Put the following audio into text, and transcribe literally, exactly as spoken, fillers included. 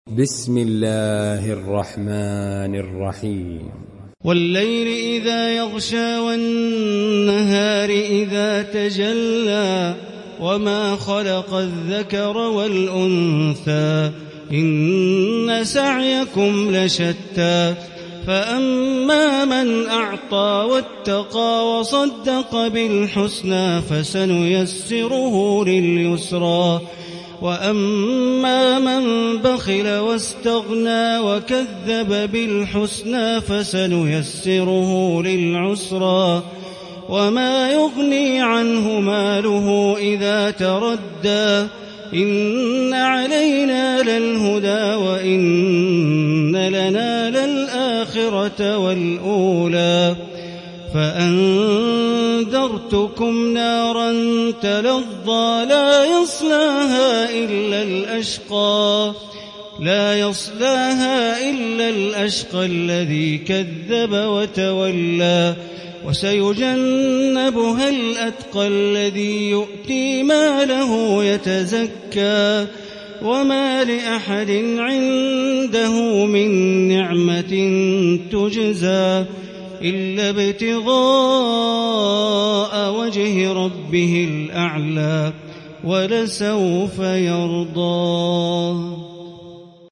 بسم الله الرحمن الرحيم والليل إذا يغشى والنهار إذا تجلى وما خلق الذكر والأنثى إن سعيكم لشتى فأما من أعطى واتقى وصدق بالحسنى فسنيسره لليسرى وأما من بخل واستغنى وكذب بالحسنى فسنيسره للعسرى وما يغني عنه ماله إذا تردى إن علينا للهدى وإن لنا للآخرة والأولى فأنذرتكم نارا تلظى لا يصلاها إلا الأشقى لا يصلاها إلا الأشقى الذي كذب وتولى وسيجنبها الأتقى الذي يؤتي ماله يتزكى وما لأحد عنده من نعمة تجزى إلا ابتغاء وجه ربه الأعلى ولسوف يرضى.